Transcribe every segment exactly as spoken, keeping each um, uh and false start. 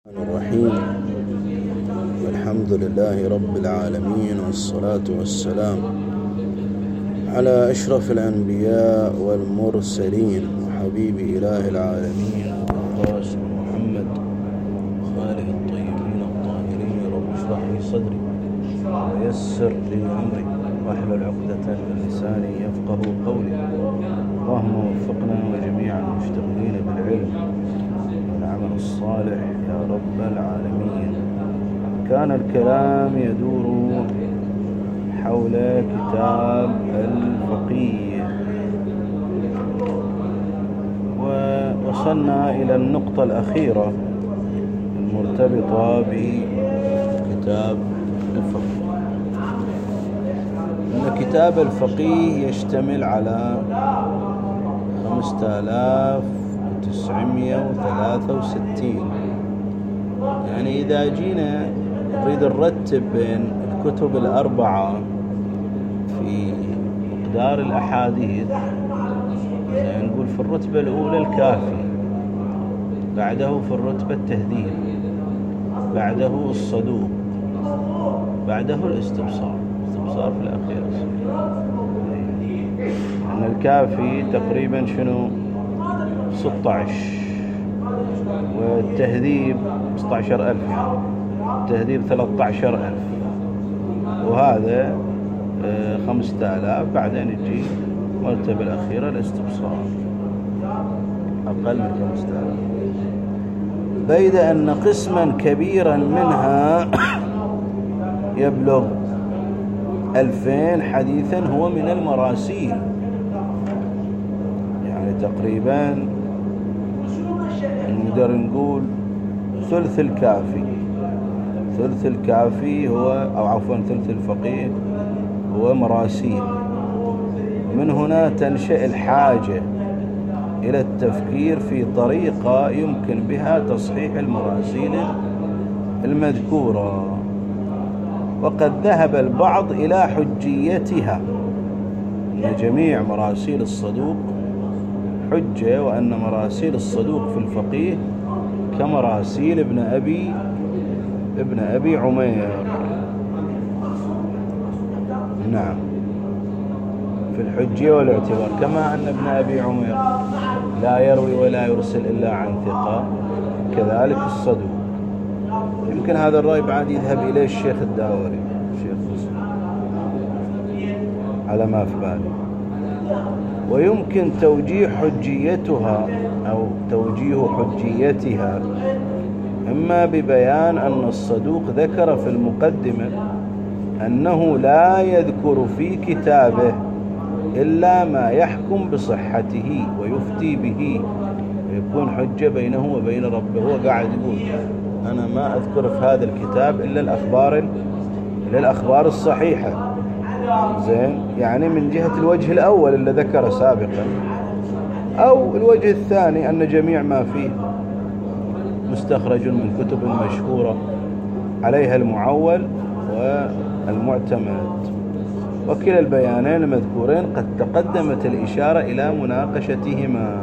الرحيم. والحمد لله رب العالمين، والصلاة والسلام على أشرف الأنبياء والمرسلين وحبيب إله العالمين القاسم محمد وآله الطيبين الطاهرين. رب اشرح لي صدري ويسر لي أمري واحلل عقدة من لساني يفقه قولي. اللهم وفقنا وجميع المشتغلين بالعلم والعمل الصالح يا رب العالمين. كان الكلام يدور حول كتاب الفقيه، ووصلنا إلى النقطة الأخيرة المرتبطة بكتاب الفقيه. إن كتاب الفقيه يشتمل على خمسة آلاف وتسعمائة وثلاثة وستين. يعني إذا جينا نريد نرتب بين الكتب الأربعة في مقدار الأحاديث، يعني نقول في الرتبة الأولى الكافي، بعده في الرتبة التهذيب، بعده الصدوق، بعده الاستبصار. الاستبصار في الأخير. أن الكافي تقريبا شنو ستة عشر، والتهذيب ستة عشر ألف، يعني التهذيب ثلاثة عشر ألف، وهذا خمسة آلاف. بعدين يجي المرتبة الأخيرة الاستبصار أقل من خمسة آلاف، بيد أن قسما كبيرا منها يبلغ ألفين حديثا هو من المراسيل. يعني تقريبا نقدر نقول ثلث الكافي ثلث الكافي هو أو عفوا ثلث الفقيه هو مراسيل. ومن هنا تنشأ الحاجة إلى التفكير في طريقة يمكن بها تصحيح المراسيل المذكورة. وقد ذهب البعض إلى حجيتها، أن جميع مراسيل الصدوق حجة، وأن مراسيل الصدوق في الفقيه كمراسيل ابن أبي ابن أبي عمير. نعم، في الحجية والاعتبار، كما أن ابن أبي عمير لا يروي ولا يرسل إلا عن ثقة، كذلك الصدوق. يمكن هذا الرأي بعد يذهب إليه الشيخ الداوري، الشيخ مسلم، على ما في بالي. ويمكن توجيه حجيتها أو توجيه حجيتها إما ببيان أن الصدوق ذكر في المقدمة أنه لا يذكر في كتابه إلا ما يحكم بصحته ويفتي به، ويكون حجة بينه وبين ربه. هو قاعد يقول أنا ما أذكر في هذا الكتاب إلا الأخبار إلا الأخبار الصحيحة. زين، يعني من جهة الوجه الأول اللي ذكر سابقا، أو الوجه الثاني أن جميع ما فيه مستخرج من كتب مشهورة عليها المعول والمعتمد. وكلا البيانين المذكورين قد تقدمت الإشارة إلى مناقشتهما.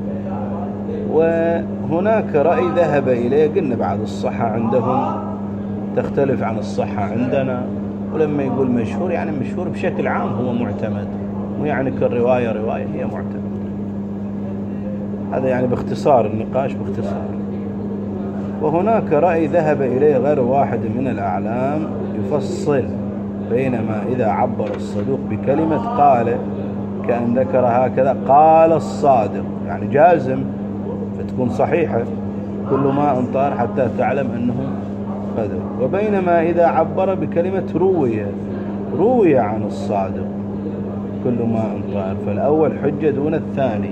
وهناك رأي ذهب إليه، قلنا بعد الصحة عندهم تختلف عن الصحة عندنا. ولما يقول مشهور يعني مشهور بشكل عام هو معتمد، مو يعني كل رواية رواية هي معتمد. هذا يعني باختصار النقاش باختصار. وهناك رأي ذهب إليه غير واحد من الأعلام يفصل بينما إذا عبر الصدوق بكلمة قال كأن ذكر هكذا قال الصادق، يعني جازم فتكون صحيحة كل ما انطار حتى تعلم أنه قدر. وبينما إذا عبر بكلمة روي روي عن الصادق كل ما انطار، فالأول حجة دون الثاني.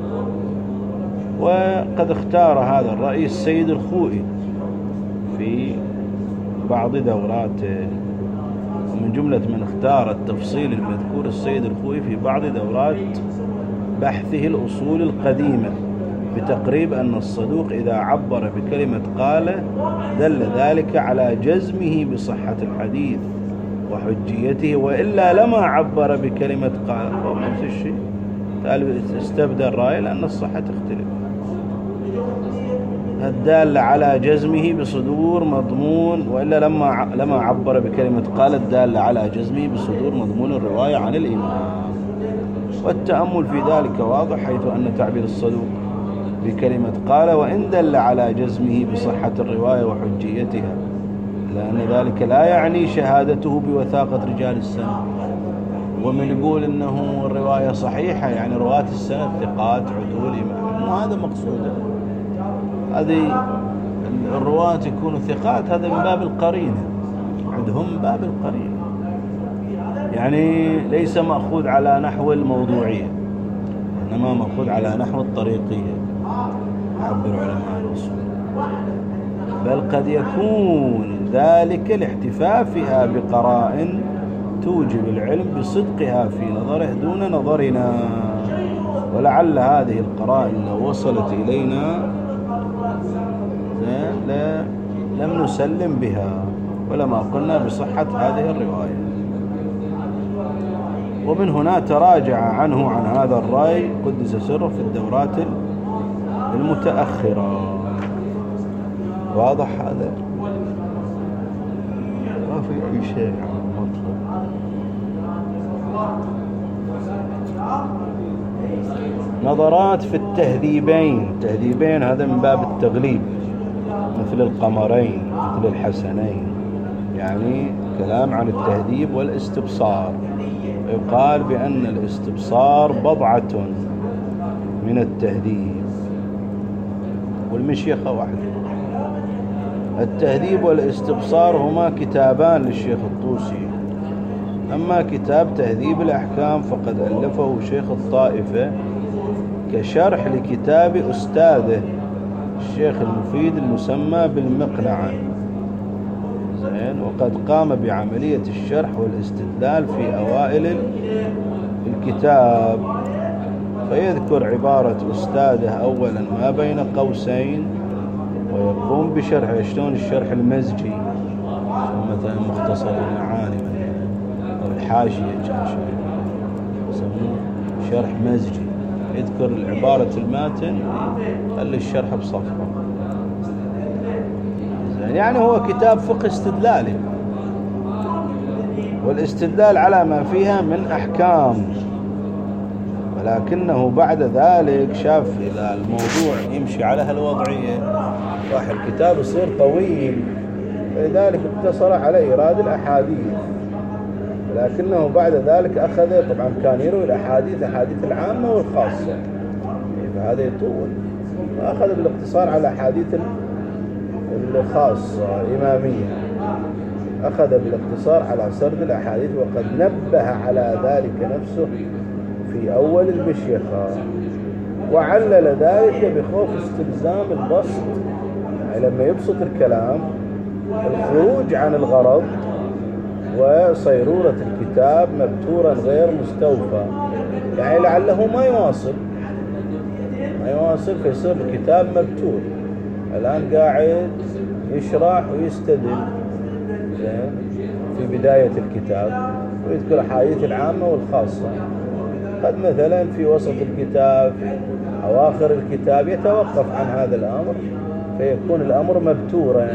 وقد اختار هذا الرأي السيد الخوئي في بعض دوراته. ومن جملة من اختار التفصيل المذكور السيد الخوئي في بعض دورات بحثه الأصول القديمة، بتقريب أن الصدوق إذا عبر بكلمة قال دل ذلك على جزمه بصحة الحديث وحجيته، وإلا لما عبر بكلمة قال. هو نفس الشيء، استبدل الرأي لأن الصحة تختلف. الدالة على جزمه بصدور مضمون، وإلا لما لما عبر بكلمة قال الدالة على جزمه بصدور مضمون الرواية عن الإمام. والتأمل في ذلك واضح، حيث أن تعبير الصدوق بكلمة قال وإن دل على جزمه بصحة الرواية وحجيتها، لأن ذلك لا يعني شهادته بوثاقة رجال السند. ومن يقول إنه الرواية صحيحة يعني رواة السند ثقات عدول إمام، وهذا مقصوده. هذه الرواة يكونوا ثقات، هذا من باب القرينة، عندهم باب القرينة، يعني ليس مأخوذ على نحو الموضوعية، إنما مأخوذ على نحو الطريقية يعبر علماء الأصول. بل قد يكون ذلك لاحتفافها بقرائن توجب العلم بصدقها في نظره دون نظرنا، ولعل هذه القرائن لو وصلت إلينا لم نسلم بها ولما قلنا بصحة هذه الرواية. ومن هنا تراجع عنه عن هذا الرأي قدس سره في الدورات المتأخرة. واضح هذا؟ ما في أي شيء مطلب. نظرات في التهذيبين. تهذيبين هذا من باب التغليب، مثل القمرين مثل الحسنين، يعني كلام عن التهذيب والاستبصار. يقال بأن الاستبصار بضعة من التهذيب والمشيخة واحدة. التهذيب والاستبصار هما كتابان للشيخ الطوسي. أما كتاب تهذيب الأحكام فقد ألفه شيخ الطائفة كشرح لكتاب أستاذه الشيخ المفيد المسمى بالمقنعة، زين، وقد قام بعملية الشرح والاستدلال في أوائل الكتاب، فيذكر عبارة أستاذه أولا ما بين قوسين ويقوم بشرح شلون الشرح المزجي، مثلا مختصر المعاني أو الحاشية كان يسموه شرح مزجي، يذكر عبارة الماتن خلي الشرح بصفحة. يعني هو كتاب فقه استدلالي، والاستدلال على ما فيها من أحكام، ولكنه بعد ذلك شاف إذا الموضوع يمشي على هالوضعية راح الكتاب يصير طويل، لذلك اقتصر على إيراد الأحاديث. لكنه بعد ذلك أخذ، طبعا كان يروي الأحاديث أحاديث العامة والخاصة، فهذا يطول، فأخذ بالاقتصار على أحاديث الخاصة إمامية، أخذ بالاقتصار على سرد الأحاديث، وقد نبه على ذلك نفسه في أول المشيخة، وعلل ذلك بخوف استلزام البسط، يعني لما يبسط الكلام الخروج عن الغرض وصيرورة الكتاب مبتورا غير مستوفى، يعني لعله ما يواصل ما يواصل فيصير الكتاب مبتور. الآن قاعد يشرح ويستدل في بداية الكتاب ويذكر أحاديث العامة والخاصة، قد مثلا في وسط الكتاب في أواخر الكتاب يتوقف عن هذا الأمر فيكون الأمر مبتورا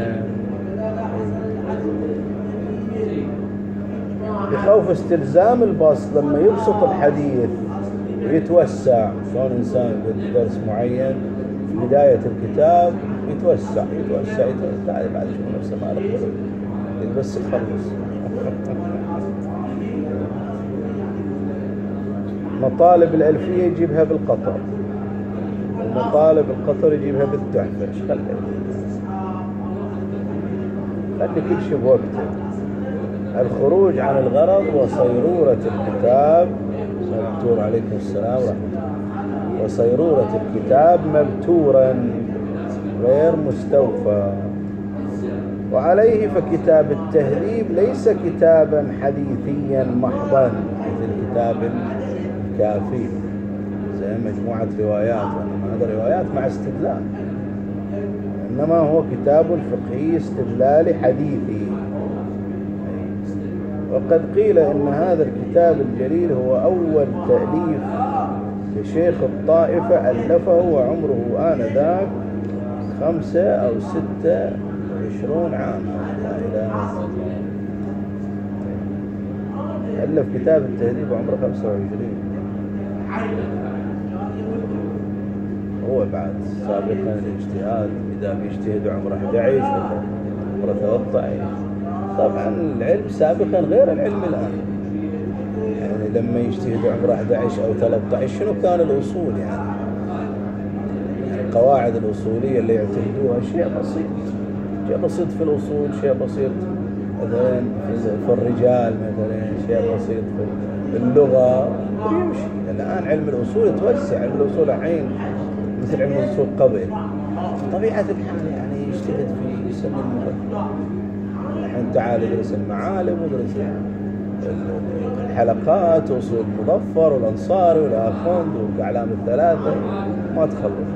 بخوف استلزام البسط. لما يبسط الحديث ويتوسع، شلون إنسان بدرس معين في بداية الكتاب يتوسع يتوسع يتوسع بعد شو نفسه ما له بس يخلص. مطالب الألفية يجيبها بالقطر، ومطالب القطر يجيبها بالتحفة. ايش خلي خلي كل شيء بوقته. الخروج عن الغرض وصيرورة الكتاب مبتور، عليكم السلام ورحمة الله، وصيرورة الكتاب مبتورا غير مستوفى. وعليه فكتاب التهذيب ليس كتابا حديثيا محضا مثل كتاب الكافي زي مجموعة روايات، وإنما هذا روايات مع استدلال، إنما هو كتاب فقهي استدلالي حديثي. وقد قيل إن هذا الكتاب الجليل هو أول تأليف لشيخ الطائفة ألفه وعمره آنذاك خمسة أو ستة وعشرون عام. لا إله إلا الله. ألف كتاب التهذيب وعمره خمسة وعشرين. هو بعد سابقا الاجتهاد، إذا بيجتهد عمره أحد عشر عمره ثلاثة عشر. طبعا العلم سابقا غير العلم الآن. يعني لما يجتهد عمره أحد عشر أو ثلاثة عشر شنو كان الأصول؟ يعني القواعد الأصولية اللي يعتمدوها شيء بسيط، شيء بسيط في الأصول، شيء بسيط مثلا في الرجال، مثلا شيء بسيط في اللغة يمشي. الآن علم الأصول يتوسع، علم الأصول الحين مثل علم الأصول قبل طبيعة الحال يعني يجتهد في سن المبكر. الحين تعال ادرس المعالم وادرس الحلقات وأصول المظفر والأنصاري والآخوند والأعلام الثلاثة، ما تخلص.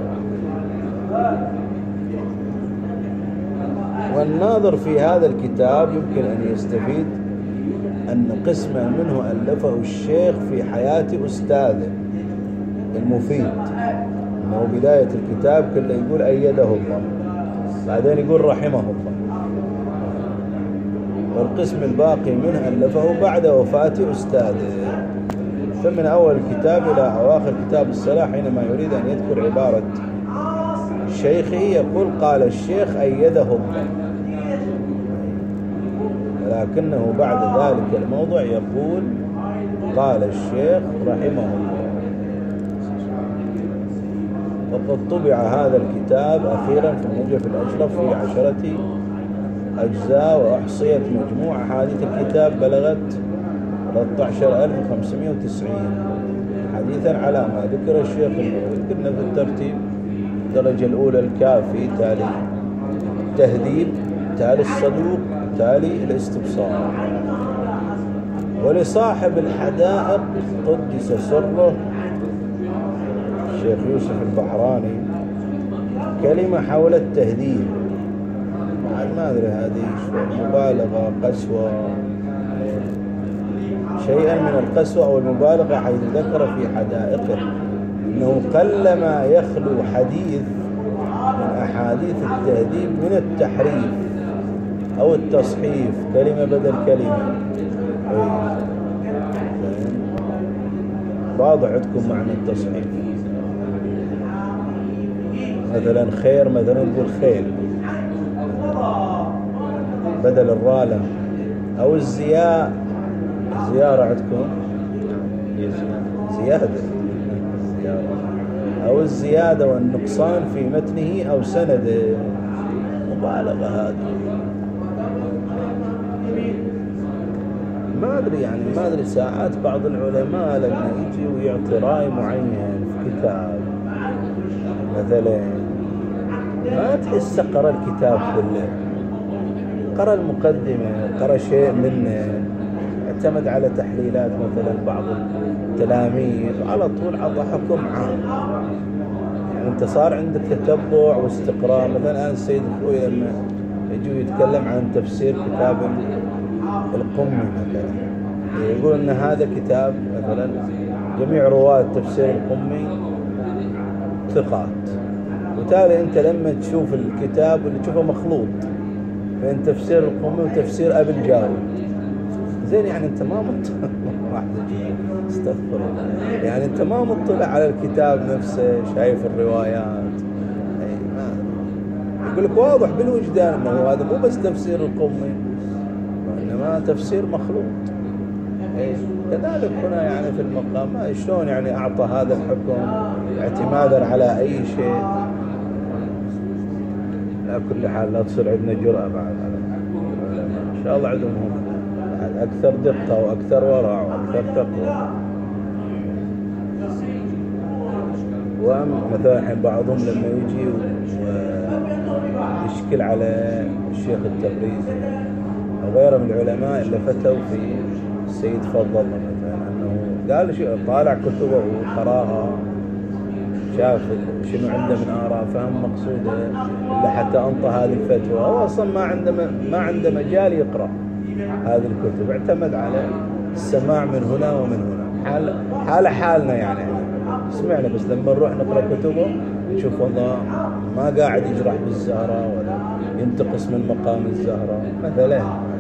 والناظر في هذا الكتاب يمكن أن يستفيد أن قسما منه ألفه الشيخ في حياة أستاذه المفيد. أنه بداية الكتاب كله يقول أيده الله، بعدين يقول رحمه الله، والقسم الباقي منه ألفه بعد وفاة أستاذه. فمن أول الكتاب إلى أواخر كتاب الصلاة حينما يريد أن يذكر عبارة شيخه يقول قال الشيخ أيده الله، لكنه بعد ذلك الموضوع يقول قال الشيخ رحمه الله. وقد طبع هذا الكتاب أخيرا في الموجب الأشرف في عشرة أجزاء، وأحصيت مجموع أحاديث الكتاب بلغت ثلاثة عشر ألف وخمسمائة وتسعين حديثا على ما ذكر الشيخ النووي. قلنا في الترتيب: الدرجة الأولى الكافي، تالي التهذيب، تالي الصدوق، تالي الاستبصار. ولصاحب الحدائق قدس سره الشيخ يوسف البحراني كلمة حول التهذيب. ما أدري هذه مبالغة، قسوة، شيئا من القسوة أو المبالغة، حيث ذكر في حدائقه أنه قلما يخلو حديث من أحاديث التهذيب من التحريف أو التصحيف، كلمة بدل كلمة. واضح عندكم معنى التصحيف؟ مثلا خير، مثلا نقول خيل بدل الرالم، أو الزياء، الزيارة عندكم زيادة، أو الزيادة والنقصان في متنه أو سنده، مبالغة هذه. ما أدري يعني ما أدري ساعات بعض العلماء لما يجي ويعطي رأي معين في كتاب مثلا ما تحس قرأ الكتاب كله، قرأ المقدمة، قرأ شيء منه، اعتمد على تحليلات مثلا بعض التلاميذ، على طول عطى حكم عام. يعني انت صار عندك تتبع واستقراء. مثلا الآن السيد الخوي لما يجي يتكلم عن تفسير كتاب القمي مثلا، يقول ان هذا كتاب مثلا جميع رواة تفسير القمي ثقات، وتالي انت لما تشوف الكتاب اللي تشوفه مخلوط بين تفسير القمي وتفسير ابي الجارود، زين يعني انت ما مطلع استغفر الله، يعني انت ما مطلع على الكتاب نفسه، شايف الروايات. اي ما يقول لك واضح بالوجدان انه هذا مو بس تفسير القمي، وانما تفسير مخلوط. اي كذلك هنا يعني في المقام شلون يعني اعطى هذا الحكم اعتمادا على اي شيء. على كل حال لا تصير عندنا جرأة بعد على العلماء، ان شاء الله عندهم أكثر دقة وأكثر ورع وأكثر تقوى. ومثلا الحين بعضهم لما يجي ويشكل على الشيخ التبريزي أو غيره من العلماء اللي فتوا في السيد فضل الله مثلا، أنه قال شيء طالع كتبه وقراها، شاف شنو عنده من آراء، فهم مقصوده، إلا حتى أنطى هذه الفتوى. هو أصلا ما عنده ما عنده مجال يقرأ هذه الكتب، اعتمد على السماع من هنا ومن هنا. حال حال حالنا يعني سمعنا، بس لما نروح نقرأ كتبه نشوف والله ما قاعد يجرح بالزهرة ولا ينتقص من مقام الزهرة مثلا.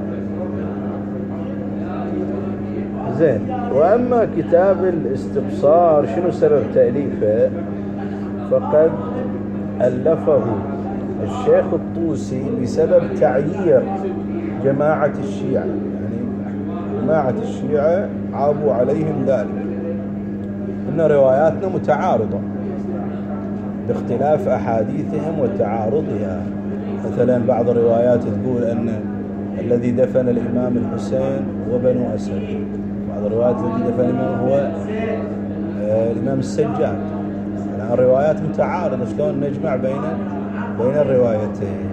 زين. وأما كتاب الاستبصار شنو سبب تأليفه؟ فقد ألفه الشيخ الطوسي بسبب تعيير جماعة الشيعة، يعني جماعة الشيعة عابوا عليهم ذلك، إن رواياتنا متعارضة باختلاف أحاديثهم وتعارضها. مثلا بعض الروايات تقول أن الذي دفن الإمام الحسين هو بنو أسد، بعض الروايات الذي دفن الإمام هو الإمام السجاد. يعني الروايات متعارضة، شلون نجمع بين بين الروايتين؟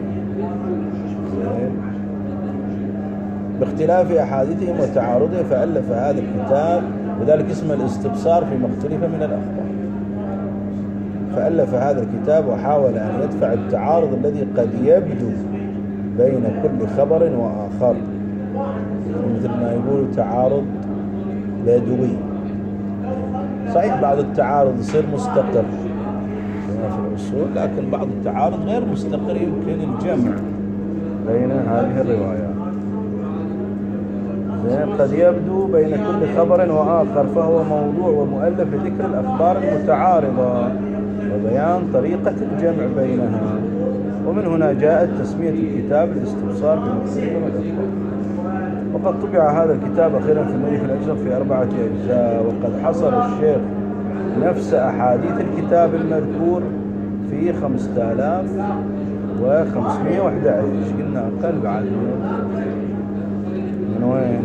باختلاف أحاديثهم وتعارضها فألف هذا الكتاب، وذلك اسمه الاستبصار في مختلف من الأخبار. فألف هذا الكتاب وحاول أن يدفع التعارض الذي قد يبدو بين كل خبر وآخر، يعني مثل ما يقول تعارض بدوي. صحيح بعض التعارض يصير مستقر كما في الأصول، لكن بعض التعارض غير مستقر يمكن الجمع بين هذه الروايات. قد يبدو بين كل خبر وآخر، فهو موضوع ومؤلف لذكر الأخبار المتعارضة وبيان طريقة الجمع بينها. ومن هنا جاءت تسمية الكتاب الاستبصار بمختلف الأخبار. وقد طبع هذا الكتاب أخيرا في المؤلف الأجزر في أربعة أجزاء، وقد حصر الشيخ نفس أحاديث الكتاب المذكور في خمسة آلاف وخمسمائة وأحد عشر. قلنا أقل بعد من وين؟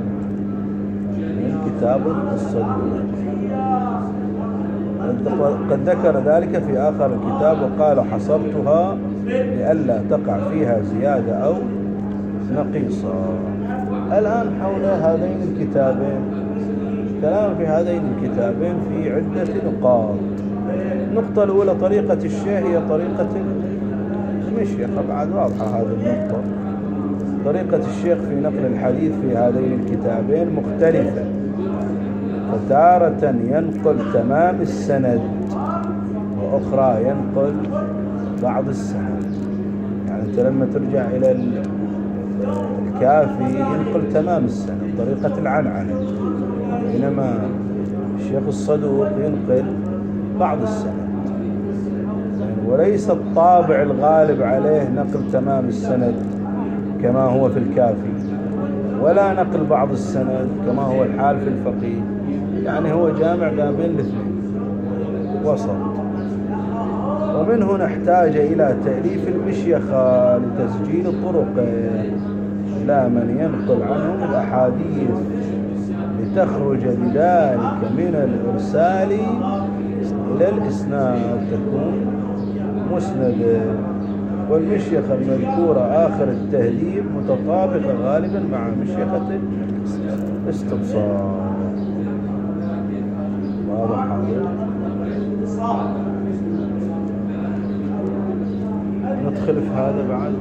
من كتاب الصدوق. قد ذكر ذلك في آخر الكتاب وقال حصرتها لئلا تقع فيها زيادة أو نقيصة. الآن حول هذين الكتابين كلام في هذين الكتابين في عدة نقاط. النقطة الأولى طريقة الشيخ هي طريقة المشيخة، بعد واضحة هذه النقطة. طريقة الشيخ في نقل الحديث في هذين الكتابين مختلفة، فتارة ينقل تمام السند وأخرى ينقل بعض السند. يعني أنت لما ترجع إلى الكافي ينقل تمام السند طريقة العنعنة، بينما الشيخ الصدوق ينقل بعض السند. وليس الطابع الغالب عليه نقل تمام السند كما هو في الكافي، ولا نقل بعض السند كما هو الحال في الفقيه. يعني هو جامع بين الاثنين وسط. ومن هنا احتاج إلى تأليف المشيخة لتسجيل طرقه إلى من ينقل عنهم الأحاديث، لتخرج بذلك من الإرسال إلى الإسناد، تكون مسندة. والمشيخة المذكورة آخر التهذيب متطابقة غالبا مع مشيخة الاستبصار. واضح هذا؟ ندخل في هذا بعد.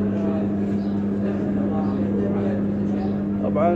طبعا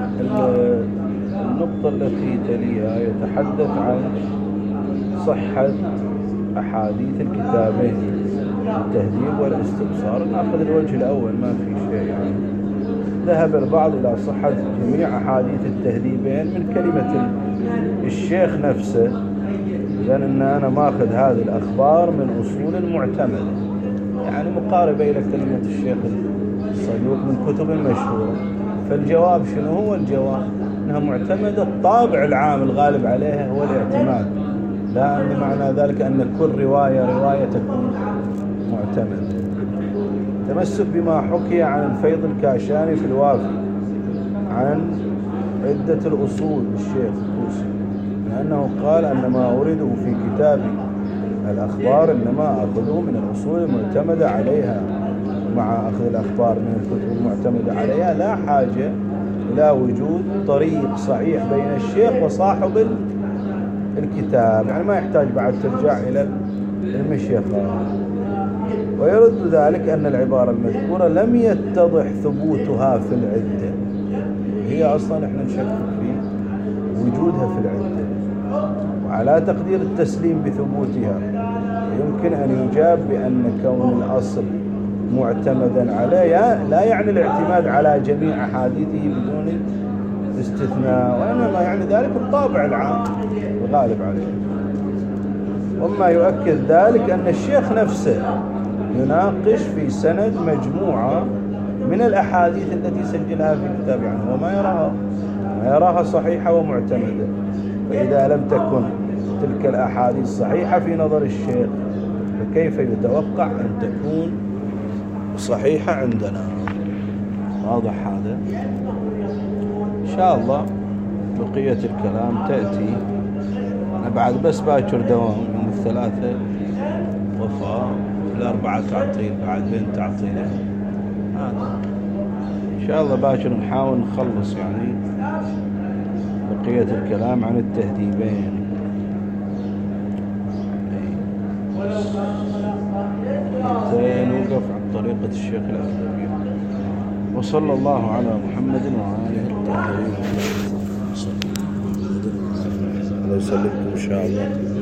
النقطة التي تليها يتحدث عن صحة أحاديث الكتابين التهذيب والاستبصار. نأخذ الوجه الأول ما في شيء. يعني ذهب البعض إلى صحة جميع أحاديث التهذيبين من كلمة الشيخ نفسه، لأن أنا ماخذ هذه الأخبار من أصول معتمدة، يعني مقاربة إلى كلمة الشيخ الصدوق من كتب مشهورة. فالجواب شنو هو الجواب؟ أنها معتمدة. الطابع العام الغالب عليها هو الاعتماد، لا أن معنى ذلك أن كل رواية رواية تكون معتمدة. تمسك بما حكي عن الفيض الكاشاني في الوافي عن عدة الأصول الشيخ الطوسي، لأنه قال أن ما أورده في كتاب الأخبار إنما أخذه من الأصول المعتمدة عليها. مع أخذ الأخبار من الكتب المعتمدة عليها لا حاجة إلى وجود طريق صحيح بين الشيخ وصاحب الكتاب، يعني ما يحتاج بعد ترجع إلى المشيخة. ويرد ذلك أن العبارة المذكورة لم يتضح ثبوتها في العدة، هي أصلا إحنا نشكك في وجودها في العدة، وعلى تقدير التسليم بثبوتها يمكن أن يجاب بأن كون الأصل معتمدا عليه لا يعني الاعتماد على جميع أحاديثه بدون استثناء، وإنما يعني ذلك الطابع العام الغالب عليه. وما يؤكد ذلك أن الشيخ نفسه يناقش في سند مجموعة من الأحاديث التي سجلها في كتاب عنه وما يراها ما يراها صحيحة ومعتمدة. فإذا لم تكن تلك الأحاديث صحيحة في نظر الشيخ فكيف يتوقع أن تكون صحيحة عندنا؟ واضح هذا؟ إن شاء الله بقية الكلام تأتي. أنا بعد بس باكر دوام يوم الثلاثة وفاء، الأربعة تعطيل، بعد بين تعطيلين هذا إن شاء الله باكر نحاول نخلص يعني بقية الكلام عن التهذيبين. نوقف عن طريقة الشيخ الألباني. وصلى الله على محمد وآله الطاهرين. الله يسلمكم إن شاء الله.